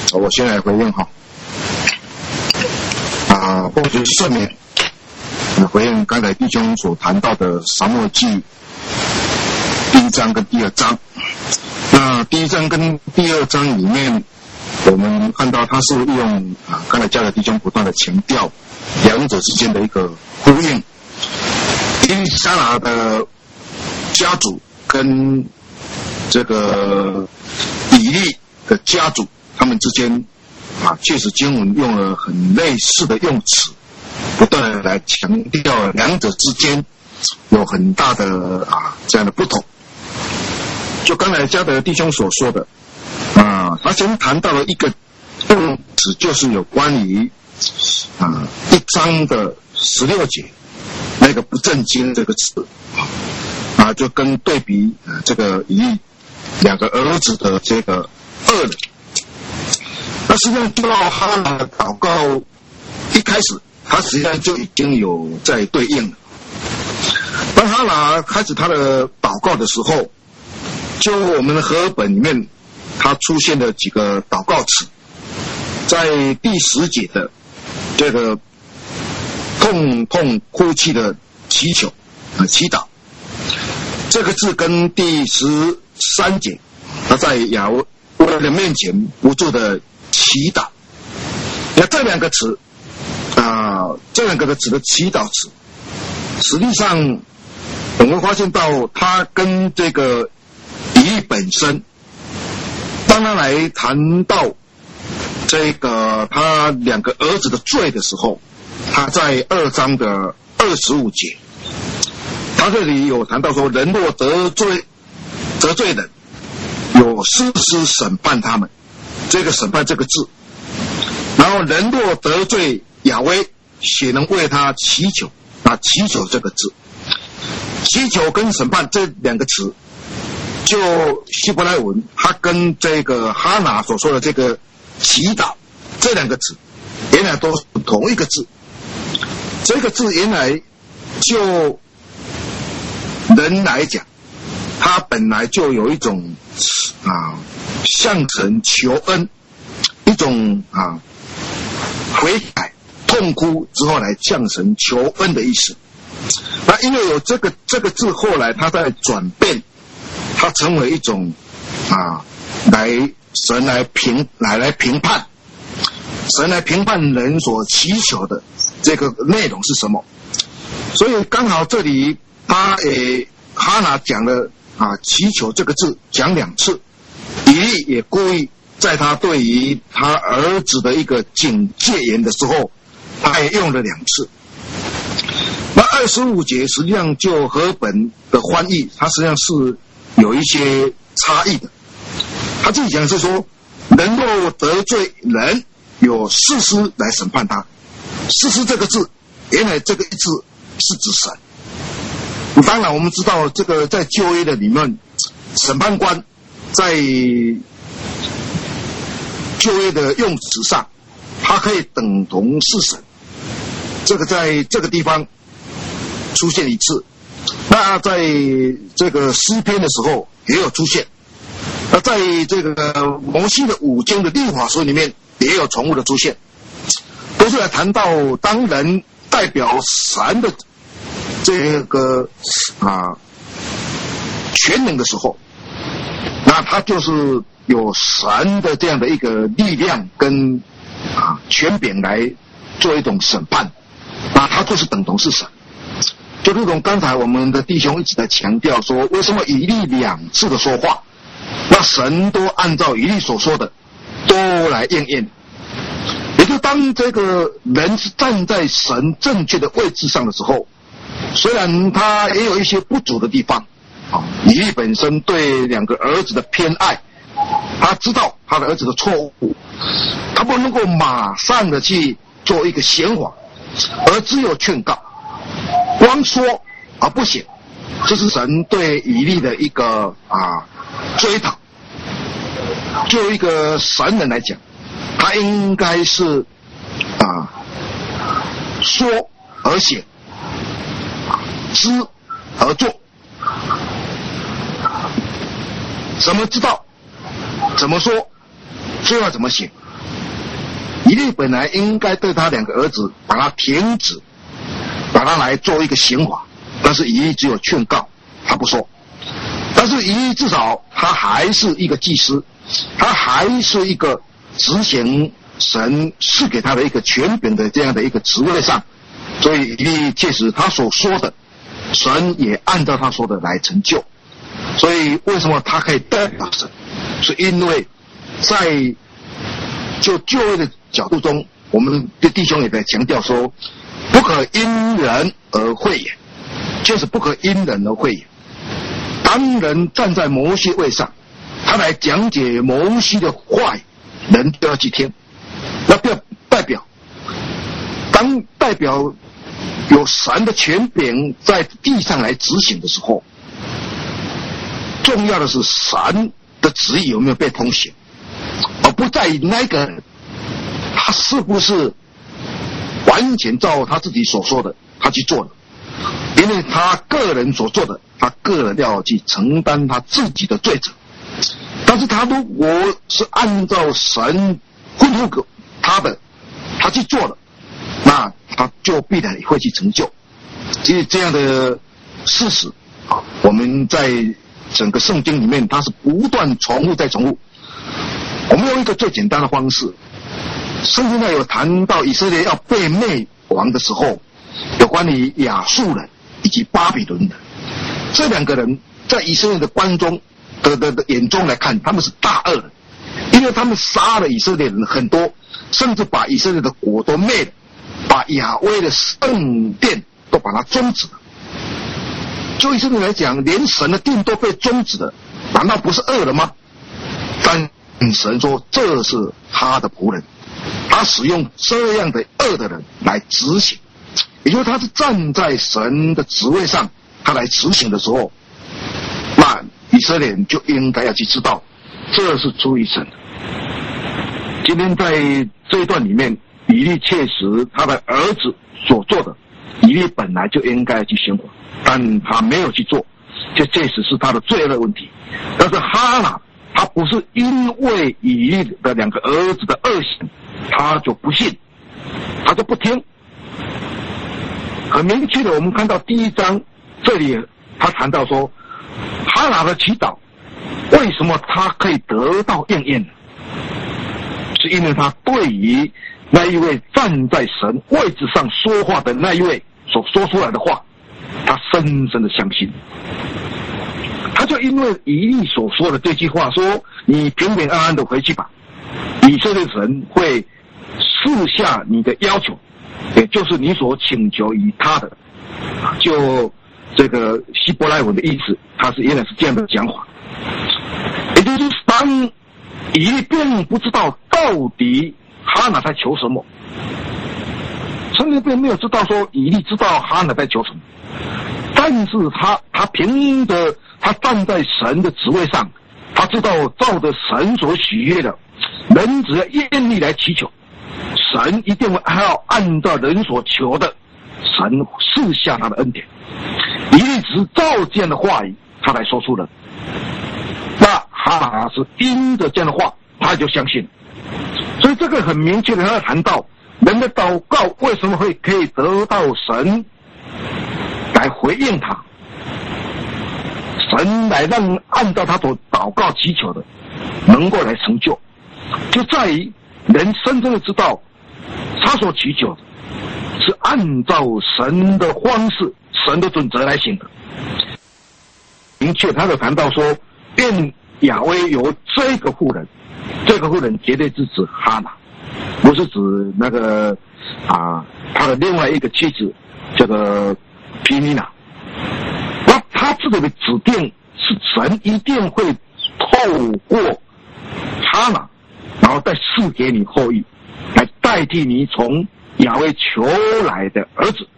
我先来回应哈。或许顺便回应刚才弟兄所谈到的撒母耳记第1章跟第2章。那第1章跟第2章里面，我们看到他是用刚才教的弟兄不断的强调两者之间的一个呼应。以撒拿的家族跟这个以利的家族，他们之间确实经文用了很类似的用词，不断的来强调两者之间有很大的这样的不同。就刚才嘉德弟兄所说的他先谈到了一个用词，就是有关于1章的16节那个不正经这个词就跟对比这个以利2个儿子的这个恶人。那实际上就到哈拿的祷告一开始，他实际上就已经有在对应了。当哈拿开始他的祷告的时候，就我们的和合本里面，他出现了几个祷告词，在第10节的这个痛痛哭泣的祈求祈祷，这个字跟第13节他在亚威的面前不住的祈祷，那这两个词这两个词的祈祷词，实际上我们发现到他跟这个以利本身，当他来谈到这个他2个儿子的罪的时候，他在2章的25节，他这里有谈到说，人若得罪人，有士师审判他们，这个审判这个字，然后人若得罪亚威，且能为他祈求祈求这个字，祈求跟审判这2个词，就希伯来文它跟这个哈拿所说的这个祈祷这2个字原来都是同一个字。这个字原来就人来讲，它本来就有一种向神求恩，一种悔改痛哭之后来向神求恩的意思。那因为有这个字，后来它在转变，它成为一种神来评判，神来评判人所祈求的这个内容是什么。所以刚好这里他哈拿讲了祈求这个字讲2次，以利也故意在他对于他儿子的一个警戒言的时候，他也用了2次。那25节实际上就和合本的翻译，它实际上是有一些差异的。他自己讲是说，人若得罪人，有士师来审判他。士师这个字，原来这个字是指神。当然我们知道这个在旧约的里面，审判官在旧约的用词上，它可以等同是神，这个在这个地方出现1次。那在这个诗篇的时候也有出现，那在这个摩西的5经的律法书里面也有重复的出现，都是来谈到当人代表神的这个全能的时候，那他就是有神的这样的一个力量跟权柄来做一种审判，那他就是等同是神。就如同刚才我们的弟兄一直在强调说，为什么以利2次的说话，那神都按照以利所说的都来应验。也就当这个人是站在神正确的位置上的时候，虽然他也有一些不足的地方，以利本身对2个儿子的偏爱，他知道他的儿子的错误，他不能够马上的去做一个显化，而只有劝告，光说而不显，这是神对以利的一个追讨。就一个神人来讲，他应该是说而显，知而做。怎么知道？怎么说？就要怎么写。 以利本来应该对他2个儿子把他停止，把他来做一个刑罚，但是以利只有劝告，他不说。但是以利至少他还是一个祭司，他还是一个执行神赐给他的一个权柄的这样的一个职位上，所以以利确实他所说的，神也按照他说的来成就。所以为什么他可以代表神，是因为在就业的角度中，我们的弟兄也在强调说，不可因人而讳言，就是不可因人而讳言。当人站在摩西位上，他来讲解摩西的话语，人都要去听。那代表，当代表有神的权柄在地上来执行的时候，重要的是神的旨意有没有被通行，而不在于那个人他是不是完全照他自己所说的他去做的。因为他个人所做的，他个人要去承担他自己的罪责。但是他如果是按照神吩咐给他的，他去做了，那他就必然会去成就。其实这样的事实，我们在整个圣经里面，它是不断重复再重复。我们用一个最简单的方式，圣经上有谈到以色列要被灭亡的时候，有关于亚述人以及巴比伦人，这2个人在以色列的观中的眼中来看，他们是大恶人，因为他们杀了以色列人很多，甚至把以色列的国都灭了，把亚威的圣殿都把它终止了。就以色列来讲，连神的殿都被终止了，难道不是恶人吗？但神说这是他的仆人，他使用这样的恶的人来执行，也就是他是站在神的职位上，他来执行的时候，那以色列人就应该要去知道，这是出于神的。今天在这一段里面，以利确实他的儿子所做的，以利本来就应该去行活，但他没有去做，这确实是他的罪恶的问题。但是哈拿他不是因为以利的2个儿子的恶行，他就不信，他就不听。很明确的，我们看到第1章这里他谈到说，哈拿的祈祷为什么他可以得到应验呢？是因为他对于那一位站在神位置上说话的那一位所说出来的话，他深深的相信。他就因为以利所说的这句话说，你平平安安的回去吧，以色列神会赐下你的要求，也就是你所请求于他的。就这个希伯来文的意思，他是原来是这样的讲法，也就是当以利并不知道到底哈拿在求什么，圣经并没有知道说以利知道哈拿在求什么，但是他凭着他站在神的职位上，他知道照着神所许悦的，人只要愿意来祈求，神一定会按照人所求的，神赐下他的恩典。以利只是照这样的话语他来说出的，那哈拿是因着这样的话他就相信。所以这个很明确的他谈到人的祷告为什么会可以得到神来回应他，神来让按照他所祷告祈求的能够来成就，就在于人深深的知道他所祈求的是按照神的方式神的准则来行的。明确他有谈到说，愿亚威有这个妇人，这个妇人绝对是指哈拿，不是指那个他的另外一个妻子这个毗尼娜。那他这个的指定是神一定会透过哈拿，然后再赐给你后裔，来代替你从亚威求来的儿子。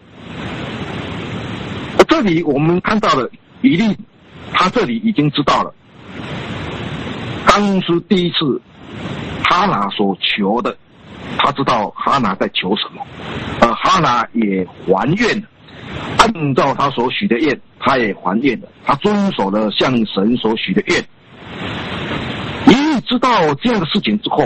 这里我们看到了以利，他这里已经知道了，当时第一次哈拿所求的，他知道哈拿在求什么，而哈拿也还愿了，按照他所许的愿，他也还愿了，他遵守了向神所许的愿。以利知道这样的事情之后，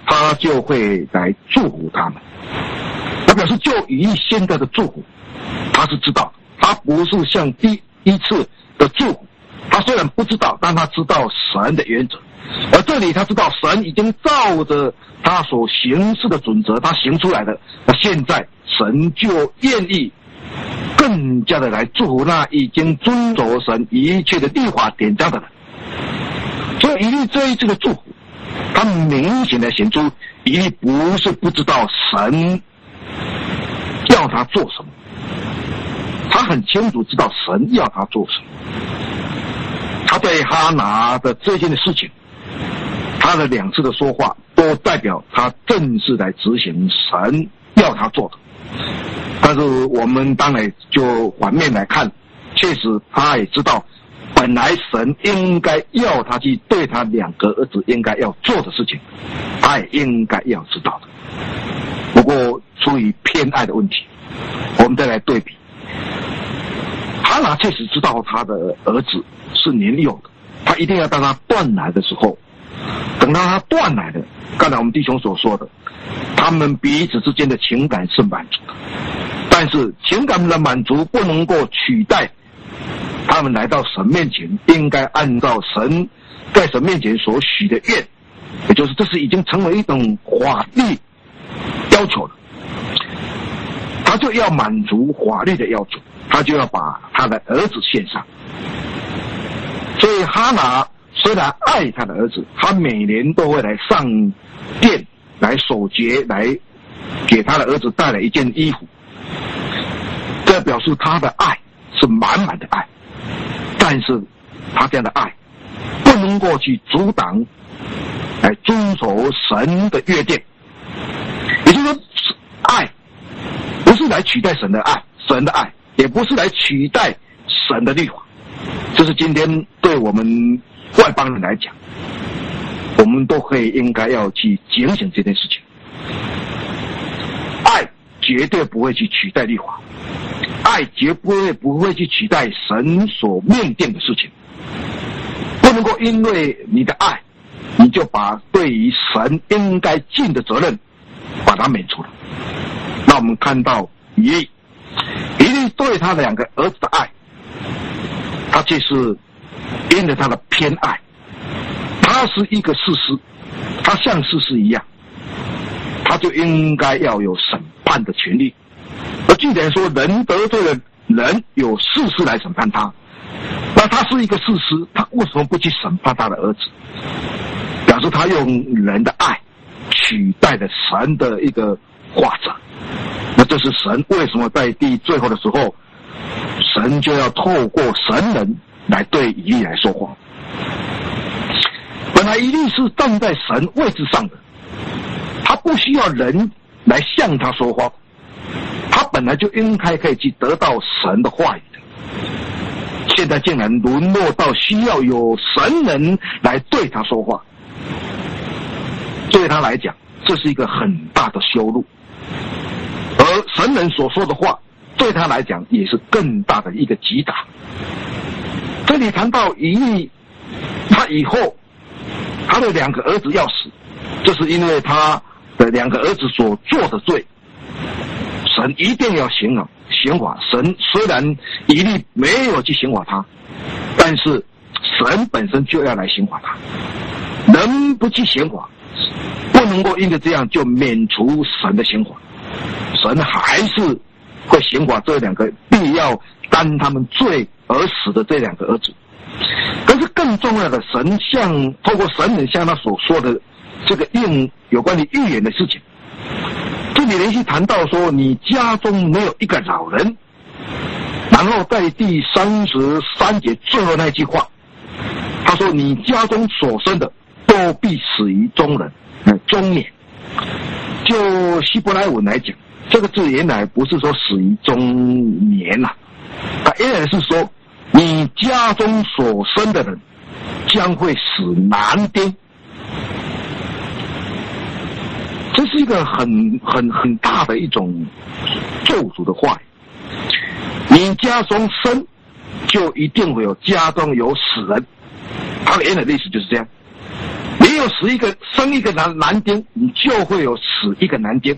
他就会来祝福他们。他表示就以现在的祝福，他是知道，他不是像第一次的祝福，他虽然不知道，但他知道神的原则。而这里他知道神已经照着他所行事的准则，他行出来的，那现在神就愿意更加的来祝福那已经遵守神一切的律法典章的人。所以以利这一次的祝福，他明显的显出以利不是不知道神要他做什么，他很清楚知道神要他做什么。他对哈拿的这件事情，他的2次的说话都代表他正式来执行神要他做的。但是我们当然就反面来看，确实他也知道本来神应该要他去对他2个儿子应该要做的事情，他也应该要知道的。不过出于偏爱的问题，我们再来对比，哈拿确实知道他的儿子是年幼的，他一定要当他断奶的时候，等到他断奶的，刚才我们弟兄所说的，他们彼此之间的情感是满足的，但是情感的满足不能够取代他们来到神面前应该按照神在神面前所许的愿，也就是这是已经成为一种法律要求了，他就要满足法律的要求，他就要把他的儿子献上。所以哈拿虽然爱他的儿子，他每年都会来上殿来守节，来给他的儿子带来一件衣服，这表示他的爱是满满的爱。但是他这样的爱不能够去阻挡来遵守神的约定，也就是说爱不是来取代神的爱，神的爱也不是来取代神的律法。这是今天对我们外邦人来讲，我们都会应该要去警醒这件事情。爱绝对不会去取代律法，爱绝不会去取代神所命定的事情。不能够因为你的爱，你就把对于神应该尽的责任把它免除了。那我们看到以利对他的2个儿子的爱，他却是因着他的偏爱，他是一个士师，他像士师一样，他就应该要有审判的权利。而具体来说，人得罪了人，有士师来审判他，那他是一个士师，他为什么不去审判他的儿子？表示他用人的爱取代了神的一个法则。那这是神为什么在最后的时候，神就要透过神人来对以利来说话。本来以利是站在神位置上的，他不需要人来向他说话，他本来就应该可以去得到神的话语的。现在竟然沦落到需要有神人来对他说话，对他来讲这是一个很大的羞辱，而神人所说的话对他来讲也是更大的一个击打。这里谈到以利，他以后他的2个儿子要死，这是因为他的2个儿子所做的罪，神一定要刑罚。神虽然以利没有去刑罚他，但是神本身就要来刑罚他。人不去刑罚，不能够因为这样就免除神的刑罚，神还是会刑罚这2个必要担他们罪而死的这2个儿子。可是更重要的，神透过神人向他所说的这个有关于预言的事情，这里连续谈到说你家中没有一个老人，然后在第33节最后那句话，他说你家中所生的都必死于中年。就希伯来文来讲，这个字原来不是说死于中年啊，它原来是说你家中所生的人将会死男丁。这是一个很大的一种咒诅的话语。你家中生，就一定会有家中有死人。他的原来的意思就是这样。你有生一个男丁，你就会有死一个男丁。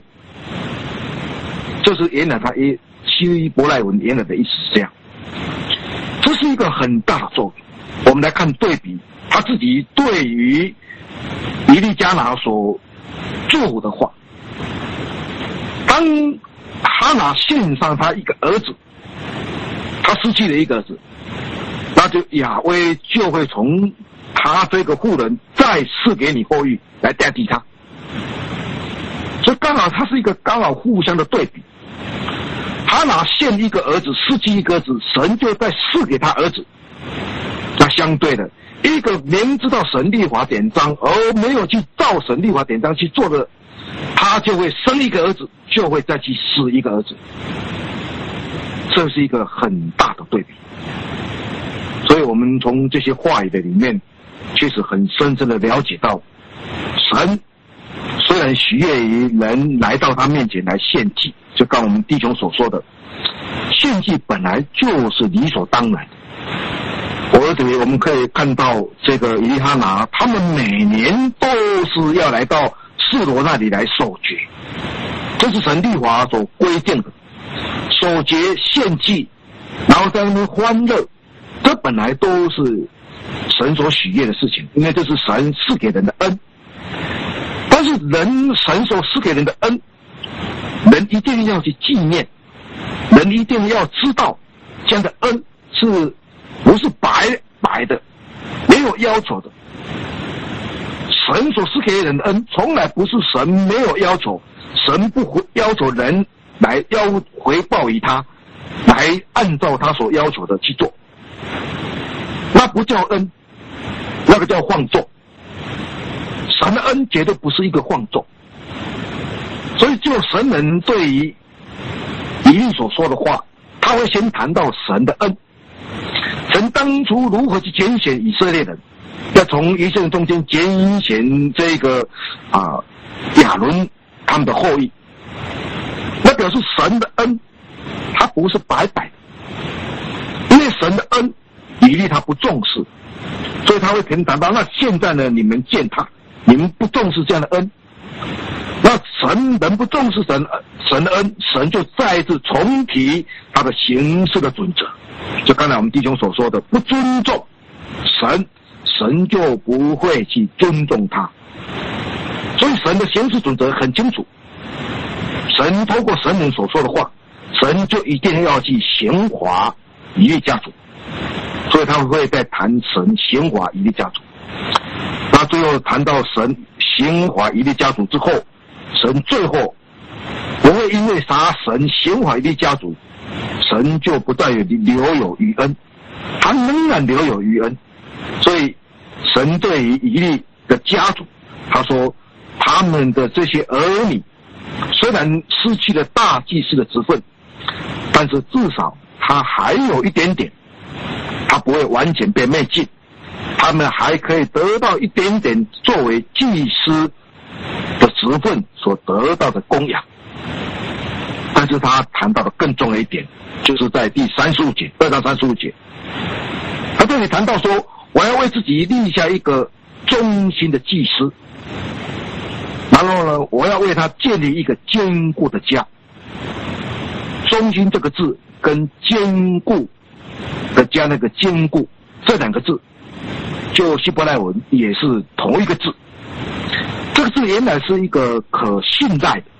就是原来他希伯来文原来的意思是这样。这是一个很大的作用。我们来看对比，他自己对于以利加拿所做的话，当哈拿献上他一个儿子，他失去了一个儿子，那就亚威就会从他这个妇人再赐给你后裔来代替他。所以刚好他是一个刚好互相的对比。哈拿献一个儿子，失去一个儿子，神就再赐给他儿子。那相对的，一个明知道神律法典章而没有去照神律法典章去做的，他就会生一个儿子，就会再去死一个儿子。这是一个很大的对比。所以我们从这些话语的里面，确实很深深的了解到，神虽然喜悦于人来到他面前来献祭，就刚我们弟兄所说的，献祭本来就是理所当然的。而且我们可以看到这个以利哈拿，他们每年都是要来到示罗那里来守节，这是神律法所规定的。守节献祭，然后在那边欢乐，这本来都是神所喜悦的事情，因为这是神赐给人的恩。但是神所赐给人的恩，人一定要去纪念，人一定要知道这样的恩是不是白的，没有要求的。神所赐给人的恩，从来不是神没有要求，神不要求人来回报于他，来按照他所要求的去做，那不叫恩，那个叫放纵。神的恩绝对不是一个放纵。所以就神人对于以利所说的话，他会先谈到神的恩，神当初如何去拣选以色列人，要从以色列人中间拣选这个亚伦他们的后裔，那表示神的恩他不是白白的，因为神的恩以利他不重视，所以他会跟谈到，那现在呢，你们践踏，你们不重视这样的恩，那神人不重视神的恩，神就再一次重提他的行事的准则。就刚才我们弟兄所说的，不尊重神，神就不会去尊重他。所以神的行事准则很清楚，神透过神人所说的话，神就一定要去刑罚以利家族，所以他会在谈神刑罚以利家族。那最后谈到神刑罚以利家族之后，神最后不会因为杀神刑罚以利家族，神就不再留有余恩，他仍然留有余恩。所以神对于以利的家族，他说他们的这些儿女虽然失去了大祭司的职分，但是至少他还有一点点，他不会完全被灭尽，他们还可以得到一点点作为祭司的职分所得到的供养。但是他谈到的更重要一点，就是在第35节2到35节，他这里谈到说，我要为自己立下一个忠心的祭司，然后呢，我要为他建立一个坚固的家。忠心这个字跟坚固的家那个坚固这两个字，就希伯来文也是同一个字。这个字原来是一个可信赖的，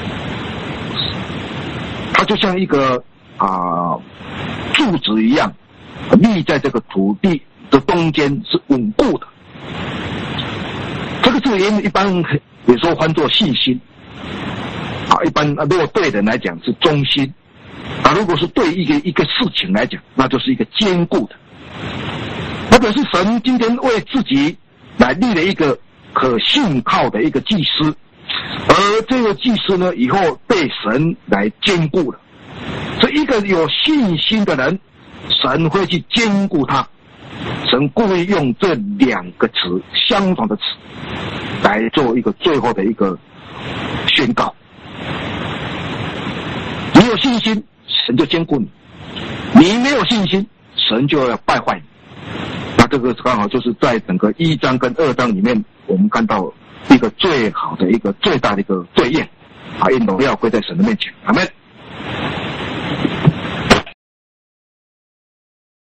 它就像一个柱子一样，立在这个土地的中间，是稳固的。这个字一般有时候翻作信心一般如果对人来讲是忠心如果是对一个事情来讲，那就是一个坚固的。那表示神今天为自己来立了一个可信靠的一个祭司，而这个祭司呢，以后被神来坚固了。所以一个有信心的人，神会去坚固他。神故意用这两个词相同的词来做一个最后的一个宣告。你有信心，神就坚固你；你没有信心，神就要败坏你。那这个刚好就是在整个1章跟2章里面，我们看到一个最好的一个最大的一个对应，把荣耀归在神的面前，阿们。